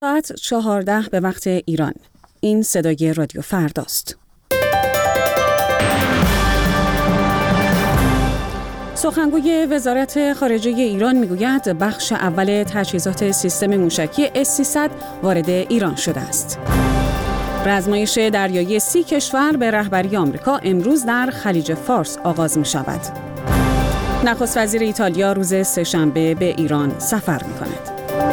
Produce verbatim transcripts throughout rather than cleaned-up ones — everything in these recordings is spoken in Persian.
ساعت چهارده به وقت ایران. این صدای رادیو فرداست. سخنگوی وزارت خارجه ایران میگوید بخش اول تجهیزات سیستم موشکی اس سیصد وارد ایران شده است. رزمایش دریایی سی کشور به رهبری آمریکا امروز در خلیج فارس آغاز می شود. نخست وزیر ایتالیا روز سه‌شنبه به ایران سفر می کند.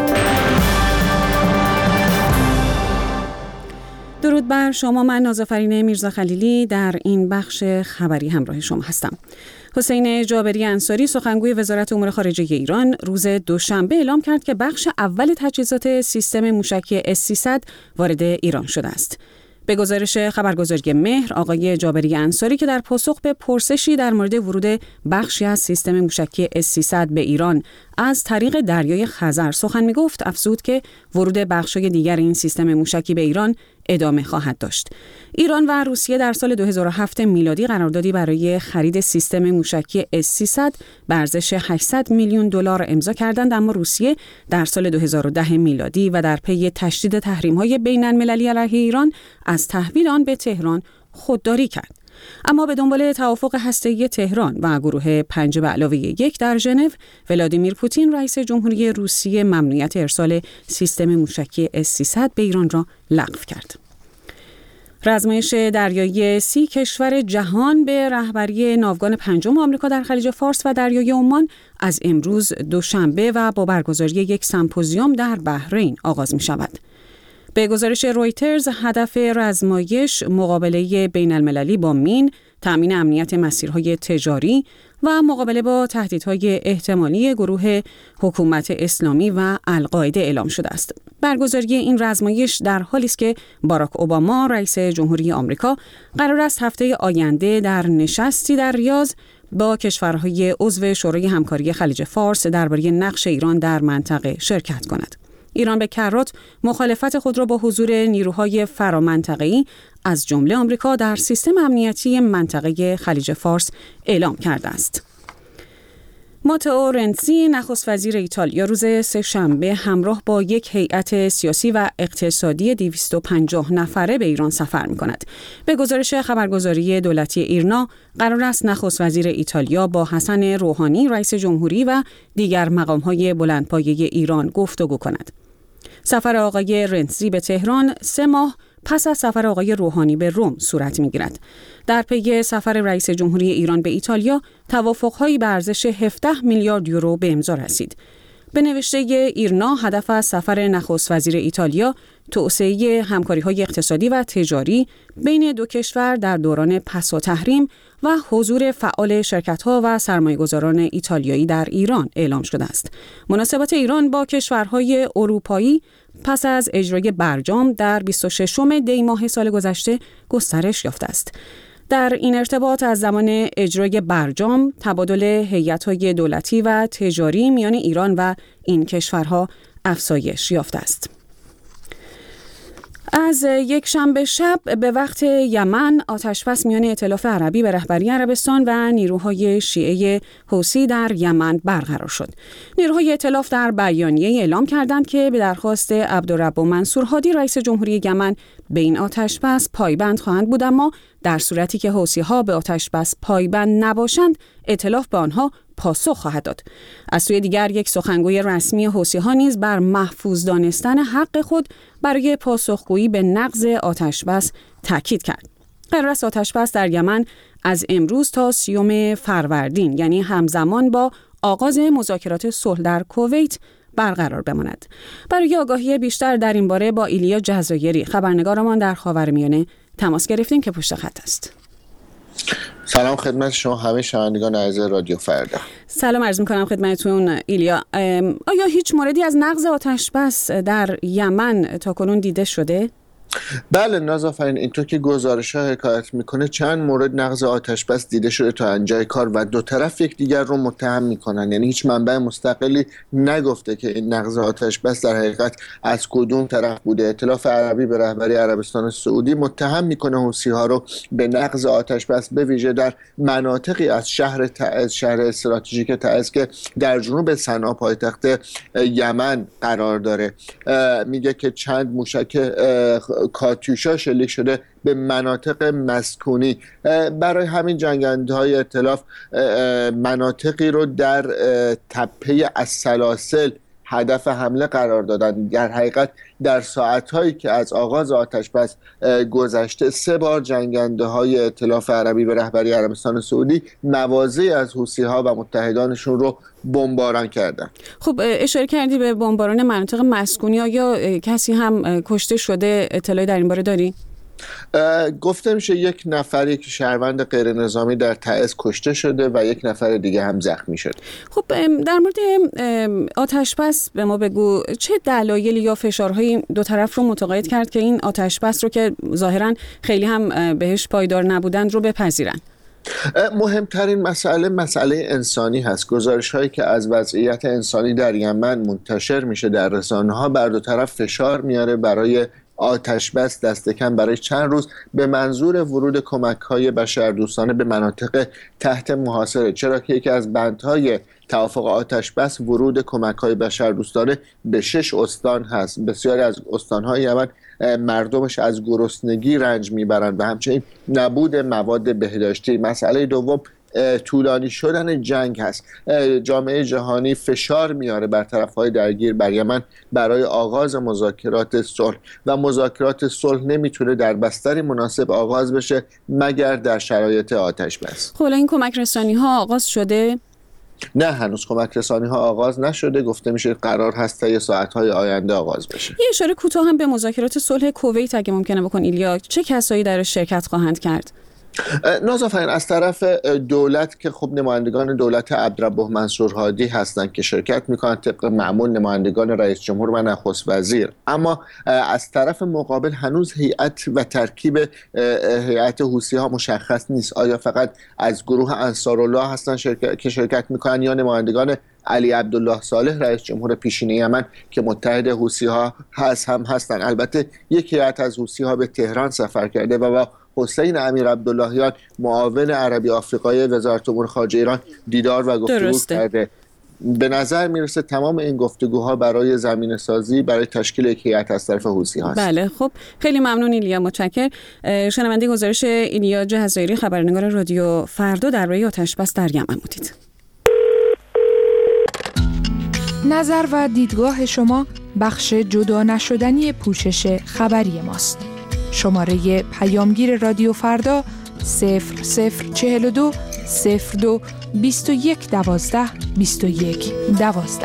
درود بر شما، من نازافرین میرزا خلیلی در این بخش خبری همراه شما هستم. حسین جابری انصاری سخنگوی وزارت امور خارجه ایران روز دوشنبه اعلام کرد که بخش اول تجهیزات سیستم موشکی اس سیصد وارد ایران شده است. به گزارش خبرگزاری مهر، آقای جابری انصاری که در پاسخ به پرسشی در مورد ورود بخشی از سیستم موشکی اس سیصد به ایران از طریق دریای خزر سخن می‌گفت، افزود که ورود بخش‌های دیگر این سیستم موشکی به ایران ادامه خواهد داشت. ایران و روسیه در سال دو هزار و هفت میلادی قراردادی برای خرید سیستم موشکی اس سیصد به ارزش هشتصد میلیون دلار امضا کردند، اما روسیه در سال دو هزار و ده میلادی و در پی تشدید تحریم‌های بین‌المللی علیه ایران از تحویل آن به تهران خودداری کرد. اما به دنبال توافق هسته‌ای تهران و گروه پنج به علاوه یک در ژنو، ولادیمیر پوتین رئیس جمهوری روسیه ممنوعیت ارسال سیستم موشکی اس سیصد به ایران را لغو کرد. رزمایش دریایی سی کشور جهان به رهبری ناوگان پنجم آمریکا در خلیج فارس و دریای عمان از امروز دوشنبه و با برگزاری یک سمپوزیوم در بحرین آغاز می شود. به گزارش رویترز، هدف رزمایش مقابله بین المللی با مین، تأمین امنیت مسیرهای تجاری و مقابله با تهدیدهای احتمالی گروه حکومت اسلامی و القاعده اعلام شده است. برگزاری این رزمایش در حالی است که باراک اوباما رئیس جمهوری آمریکا قرار است هفته آینده در نشستی در ریاض با کشورهای عضو شورای همکاری خلیج فارس درباره نقش ایران در منطقه شرکت کند. ایران به کرات مخالفت خود را با حضور نیروهای فرامنطقه‌ای از جمله آمریکا در سیستم امنیتی منطقه خلیج فارس اعلام کرده است. ماتئو رنزی نخست وزیر ایتالیا روز سه‌شنبه همراه با یک هیئت سیاسی و اقتصادی دویست و پنجاه نفره به ایران سفر می‌کند. به گزارش خبرگزاری دولتی ایرنا، قرار است نخست وزیر ایتالیا با حسن روحانی رئیس جمهوری و دیگر مقام‌های بلندپایه ایران گفتگو کند. سفر آقای رنزی به تهران سه ماه پس از سفر آقای روحانی به روم صورت می‌گیرد. در پی سفر رئیس جمهوری ایران به ایتالیا، توافق‌هایی به ارزش هفده میلیارد یورو به امضا رسید. به نوشته ایرنا، هدف از سفر نخست وزیر ایتالیا توسعه همکاری‌های اقتصادی و تجاری بین دو کشور در دوران پس از تحریم و حضور فعال شرکت‌ها و سرمایه‌گذاران ایتالیایی در ایران اعلام شده است. مناسبات ایران با کشورهای اروپایی پس از اجرای برجام در بیست و ششم دی ماه سال گذشته گسترش یافته است. در این ارتباط از زمان اجرای برجام، تبادل هیئت‌های دولتی و تجاری میان ایران و این کشورها افزایش یافته است. از یک شنبه شب به وقت یمن، آتشبس میان ائتلاف عربی به رهبری عربستان و نیروهای شیعه حوثی در یمن برقرار شد. نیروهای ائتلاف در بیانیه اعلام کردند که به درخواست عبدالرب منصور هادی رئیس جمهوری یمن به این آتشبس پایبند خواهند بود، اما در صورتی که حوثی‌ها به آتشبس پایبند نباشند، ائتلاف به آنها پاسخ خواهد داد. از سوی دیگر، یک سخنگوی رسمی حوثی‌ها نیز بر محفوظ دانستن حق خود برای پاسخگویی به نقض آتشبس تاکید کرد. قرار است آتشبس در یمن از امروز تا سیوم فروردین، یعنی همزمان با آغاز مذاکرات صلح در کویت، برقرار بماند. برای آگاهی بیشتر در این باره با ایلیا جزایری، خبرنگارمان در خاورمیانه، تماس گرفتیم که پشت خط است. سلام خدمت شما همه شنوندگان عزیز رادیو فردا. سلام عرض می‌کنم خدمتتون ایلیا. آیا هیچ موردی از نقض آتشبس در یمن تاکنون دیده شده؟ بله نازافرین، اینطور که گزارش ها حکایت میکنه چند مورد نقض آتش بس دیده شده تا انجای کار و دو طرف یکدیگر رو متهم میکنن. یعنی هیچ منبع مستقلی نگفته که این نقض آتش بس در حقیقت از کدوم طرف بوده. ائتلاف عربی به رهبری عربستان سعودی متهم میکنه حوثی ها رو به نقض آتش بس، به ویژه در مناطقی از شهر تعز، شهر استراتژیک تعز که در جنوب صنعا پایتخت یمن قرار داره. میگه که چند موشک کاتیوشا شلیک شده به مناطق مسکونی. برای همین جنگنده‌های ائتلاف مناطقی رو در تپه السلاسل هدف حمله قرار دادن. در حقیقت در ساعت‌هایی که از آغاز آتش بس گذشته سه بار جنگنده‌های ائتلاف عربی به رهبری عربستان سعودی مواضعی از حوثی‌ها و متحدانشون رو بمباران کردن. خب اشاره کردی به بمباران مناطق مسکونی، یا کسی هم کشته شده؟ اطلاعی در این باره داری؟ گفته میشه یک نفری که شهروند غیر نظامی در تعز کشته شده و یک نفر دیگه هم زخمی شده. خب در مورد آتش بس به ما بگو، چه دلایلی یا فشارهای دو طرف رو متقاعد کرد که این آتش بس رو که ظاهراً خیلی هم بهش پایدار نبودند رو بپذیرن؟ مهمترین مسئله مسئله انسانی هست. گزارش هایی که از وضعیت انسانی در یمن منتشر میشه در رسانه ها بر دو طرف فشار میاره برای آتش بس دست کم برای چند روز به منظور ورود کمک‌های بشردوستانه به مناطق تحت محاصره، چرا که یکی از بندهای توافق آتش بس ورود کمک‌های بشردوستانه به شش استان هست. بسیاری از استان‌های یمن مردمش از گرسنگی رنج میبرند و همچنین نبود مواد بهداشتی. مسئله دوم طولانی شدن جنگ هست. جامعه جهانی فشار میاره بر طرف‌های درگیر بر یمن برای آغاز مذاکرات صلح و مذاکرات صلح نمیتونه در بستری مناسب آغاز بشه مگر در شرایط آتش بس. خب این کمک رسانی ها آغاز شده؟ نه هنوز کمک رسانی ها آغاز نشده. گفته میشه قرار هست تا یه ساعت‌های آینده آغاز بشه. یه اشاره کوتاه هم به مذاکرات صلح کویت اگه ممکنه بکن ایلیا، چه کسایی در شرکت خواهند کرد؟ نازافرین، از طرف دولت که خب نمایندگان دولت عبدالرب منصور هادی هستند که شرکت میکنن طبق معمول، نمایندگان رئیس جمهور و نخست وزیر. اما از طرف مقابل هنوز هیئت و ترکیب هیئت حوثی ها مشخص نیست. آیا فقط از گروه انصارالله هستن شرکت که شرکت میکنن یا نمایندگان علی عبدالله صالح رئیس جمهور پیشین یمن که متحد حوثی ها هست هم هستن. البته یک هیئت از حوثی ها به تهران سفر کرده و با حسین امیر عبداللهیان معاون عربی آفریقایی وزارت امور خارجه ایران دیدار و گفتگو کرده. به نظر میرسه تمام این گفتگوها برای زمینه سازی برای تشکیل یک هیئت از طرف حوثی هاست. بله خب خیلی ممنون ایلیا، متشکرم. شنونده گزارش ایلیا جهزایری، خبرنگار رادیو فردا درباره آتش بس در یمن بودید. نظر و دیدگاه شما بخش جدا نشدنی پوشش خبری ماست. شماره پیامگیر رادیو فردا صفر صفر چهل و دو صفر دو بیست و یک دوازده بیست و یک دوازده.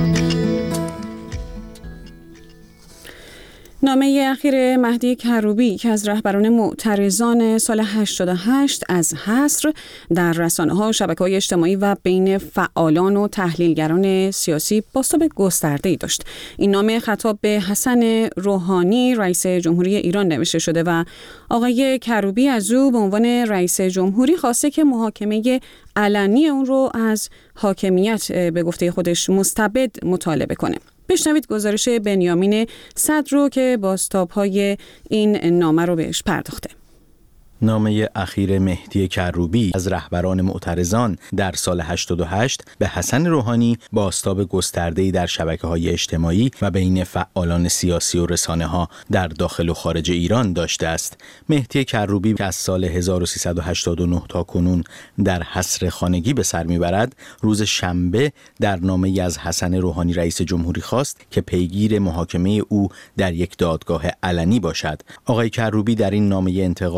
نامه اخیر مهدی کروبی که از رهبران معترضان سال هشتاد و هشت از حصر در رسانه‌ها و شبکه‌های اجتماعی و بین فعالان و تحلیلگران سیاسی بازتاب گسترده‌ای داشت. این نامه خطاب به حسن روحانی رئیس جمهوری ایران نوشته شده و آقای کروبی از او به عنوان رئیس جمهوری خواسته که محاکمه علنی اون رو از حاکمیت به گفته خودش مستبد مطالبه کنه. بشنوید گزارش بنیامین صدر رو که بازتاب‌های این نامه رو بهش پرداخته. نامه اخیر مهدی کروبی از رهبران معترضان در سال هشتاد و هشت به حسن روحانی بازتاب گسترده‌ای در شبکه‌های اجتماعی و بین فعالان سیاسی و رسانه‌ها در داخل و خارج ایران داشته است. مهدی کروبی که از سال هزار و سیصد و هشتاد و نه تا کنون در حصر خانگی به سر میبرد، روز شنبه در نامه‌ای از حسن روحانی رئیس جمهوری خواست که پیگیر محاکمه او در یک دادگاه علنی باشد. آقای کروبی در این نامه انتقادی نوشته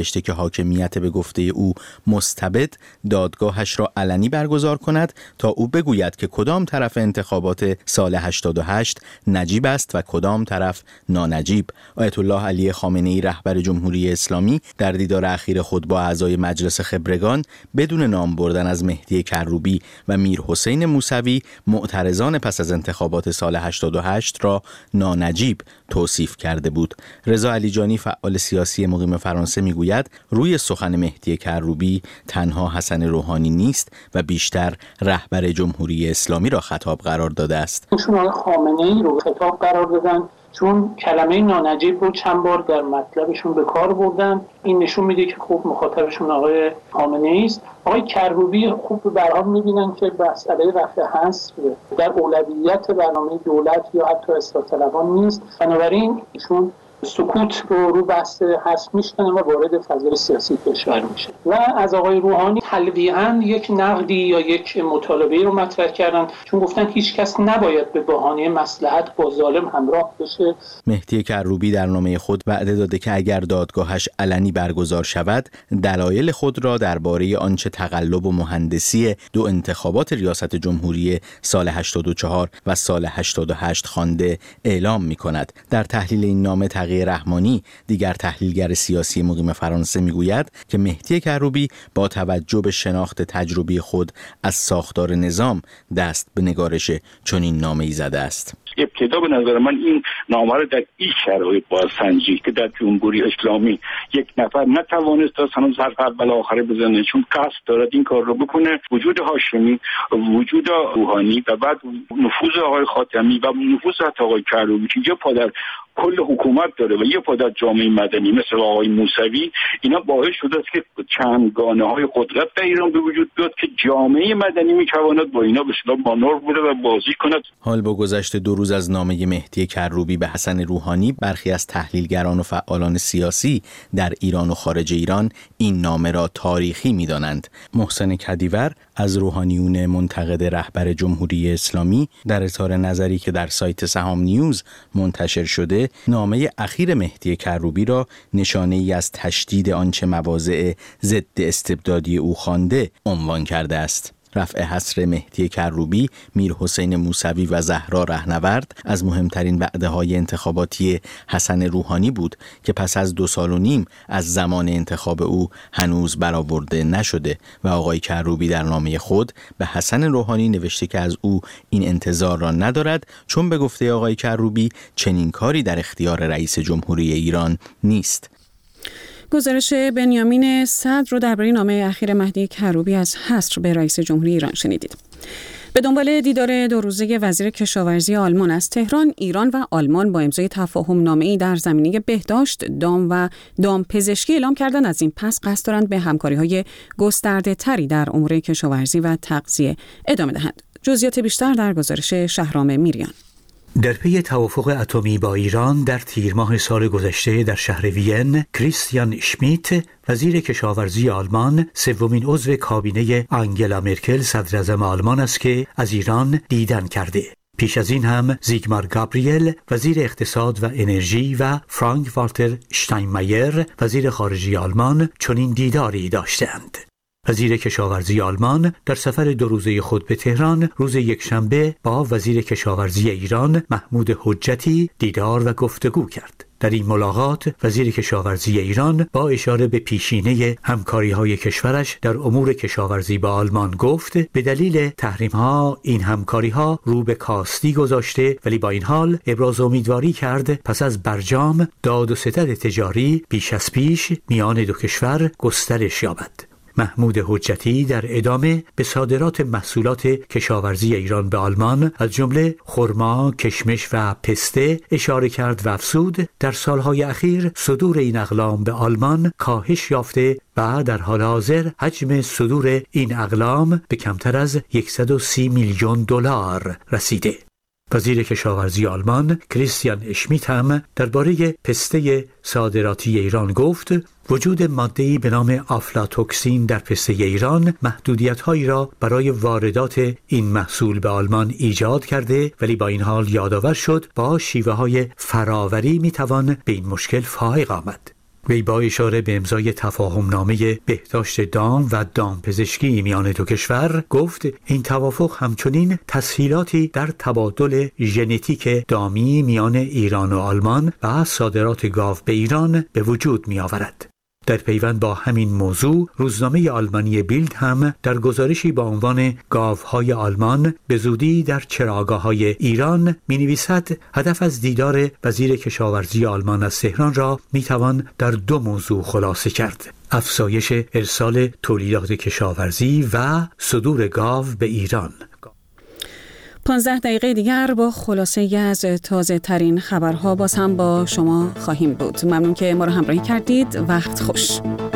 نوشته که حاکمیت به گفته او مستبد دادگاهش را علنی برگزار کند تا او بگوید که کدام طرف انتخابات سال هشتاد و هشت نجیب است و کدام طرف نانجیب. آیت الله علی خامنه‌ای رهبر جمهوری اسلامی در دیدار اخیر خود با اعضای مجلس خبرگان بدون نام بردن از مهدی کروبی و میر حسین موسوی معترضان پس از انتخابات سال هشتاد و هشت را نانجیب توصیف کرده بود. رضا علیجانی فعال سیاسی مقیم فرانسه میگوید روی سخن مهدی کروبی تنها حسن روحانی نیست و بیشتر رهبر جمهوری اسلامی را خطاب قرار داده است. ایشون خامنه‌ای رو خطاب قرار دادن چون کلمه نانجیب رو چند بار در مطلبشون به کار بردن. این نشون میده که خوب مخاطبشون آقای خامنه‌ای است. آقای کروبی خوب به هر حال میبینن که مسئله رفع حذف در اولویت برنامه دولت یا حتی اصلاح طلبان نیست، بنابراین ایشون سکوت رو رو بحث حذف میشکنه و وارد فضای سیاسی کشور میشه. و از آقای روحانی تلویحاً یک نقدی یا یک مطالبه رو مطرح کردن چون گفتن هیچ کس نباید به بهانه مصلحت با ظالم همراه بشه. مهدی کروبی در نامه خود وعده داده که اگر دادگاهش علنی برگزار شود دلایل خود را درباره آنچه تقلب و مهندسی دو انتخابات ریاست جمهوری سال هشتاد و چهار و سال هشتاد و هشت خوانده اعلام می‌کند. در تحلیل این نامه تقی رحمانی دیگر تحلیلگر سیاسی مقیم فرانسه میگوید که مهدی کروبی با توجه به شناخت تجربی خود از ساختار نظام دست به نگارش چنین نامه‌ای زده است. ابتدا به نظر من این نامه رو در این شرایط بازسنجی که در جمهوری اسلامی یک نفر نتوانست از هنوز حرف اول آخره بزنه چون قصد دارد این کار رو بکنه، وجود هاشمی، وجود روحانی و بعد نفوذ آقای خاتمی و نفوذ حتی آقای کروبی که یه پا در کل حکومت داره و یه پا در جامعه مدنی مثل آقای موسوی، اینا باعث شده است که چندگانه های قدرت در ایران به وجود بیاد که جامعه مدنی میتواند با اینا به اصطلاح مانور بوده و بازی کند. حال با گذشت دو روز از نامه مهدی کروبی به حسن روحانی، برخی از تحلیلگران و فعالان سیاسی در ایران و خارج ایران این نامه را تاریخی می‌دانند. محسن کدیور از روحانیون منتقد رهبر جمهوری اسلامی در اظهار نظری که در سایت سهام نیوز منتشر شده، نامه اخیر مهدی کروبی را نشانه‌ای از تشدید آنچه مواضع ضد استبدادی او خوانده عنوان کرده است. رفع حصر مهدی کروبی، میر حسین موسوی و زهرا رهنورد از مهمترین وعده‌های انتخاباتی حسن روحانی بود که پس از دو سال و نیم از زمان انتخاب او هنوز برآورده نشده و آقای کروبی در نامه خود به حسن روحانی نوشته که از او این انتظار را ندارد چون به گفته آقای کروبی چنین کاری در اختیار رئیس جمهوری ایران نیست. گزارش بنیامین صدر رو درباره نامه اخیر مهدی کروبی از حصر به رئیس جمهوری ایران شنیدید. به دنبال دیدار دو روزه وزیر کشاورزی آلمان از تهران، ایران و آلمان با امضای تفاهم نامه‌ای در زمینه بهداشت، دام و دامپزشکی اعلام کردن از این پس قصد دارند به همکاری‌های گسترده‌تری در امور کشاورزی و تغذیه ادامه دهند. جزئیات بیشتر در گزارش شهرام میریان. در پی توافق اتمی با ایران در تیر ماه سال گذشته در شهر وین، کریستیان اشمیت وزیر کشاورزی آلمان سومین عضو کابینه آنگلا مرکل صدراعظم آلمان است که از ایران دیدن کرده. پیش از این هم زیگمار گابریل وزیر اقتصاد و انرژی و فرانک والتر شتاینمایر وزیر خارجه آلمان چنین دیداری داشتند. وزیر کشاورزی آلمان در سفر دو روزه خود به تهران روز یکشنبه با وزیر کشاورزی ایران محمود حجتی دیدار و گفتگو کرد. در این ملاقات وزیر کشاورزی ایران با اشاره به پیشینه همکاری‌های کشورش در امور کشاورزی با آلمان گفت به دلیل تحریم‌ها این همکاری‌ها رو به کاستی گذاشته، ولی با این حال ابراز امیدواری کرد پس از برجام داد و ستد تجاری بیش از پیش میان دو کشور گسترش یابد. محمود حجتی در ادامه به صادرات محصولات کشاورزی ایران به آلمان از جمله خرما، کشمش و پسته اشاره کرد و افزود در سالهای اخیر صدور این اقلام به آلمان کاهش یافته و در حال حاضر حجم صدور این اقلام به کمتر از صد و سی میلیون دلار رسیده. وزیر کشاورزی آلمان کریستیان اشمیت هم درباره پسته صادراتی ایران گفت وجود ماده‌ای به نام آفلاتوکسین در پسته ایران محدودیت‌هایی را برای واردات این محصول به آلمان ایجاد کرده، ولی با این حال یادآور شد با شیوه‌های فراوری می‌توان به این مشکل فائق آمد. وی با اشاره به امضای تفاهمنامه بهداشت دام و دامپزشکی میان دو کشور گفت این توافق همچنین تسهیلاتی در تبادل ژنتیک دامی میان ایران و آلمان و صادرات گاو به ایران به وجود می آورد. در پیوند با همین موضوع روزنامه آلمانی بیلد هم در گزارشی با عنوان گاوهای آلمان به زودی در چراگاه‌های ایران می‌نویسد هدف از دیدار وزیر کشاورزی آلمان از تهران را می‌توان در دو موضوع خلاصه کرد: افزایش ارسال تولیدات کشاورزی و صدور گاو به ایران. پانزده دقیقه دیگر با خلاصه از تازه ترین خبرها باز هم با شما خواهیم بود. ممنون که ما رو همراهی کردید. وقت خوش.